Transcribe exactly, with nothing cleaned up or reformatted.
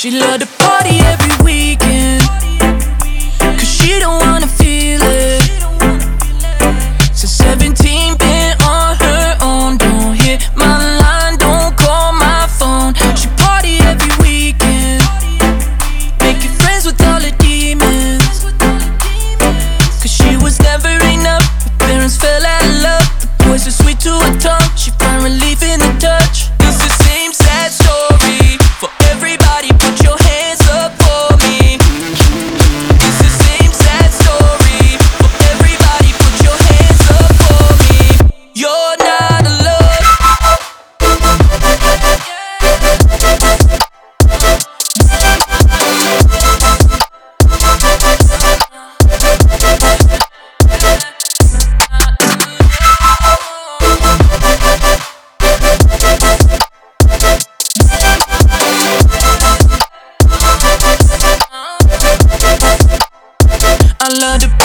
She love to party every weekend, cause she don't wanna feel it. Since seventeen, been on her own. Don't hit my line, don't call my phone. She party every weekend, making friends with all the demons. Cause she was never enough, her parents fell out of love. The boys are sweet to her tongue, she find relief in the touch. It's the same sad story for everybody, put your hands up for me. It's the same sad story for everybody, put your hands up for me. You're not alone. I love to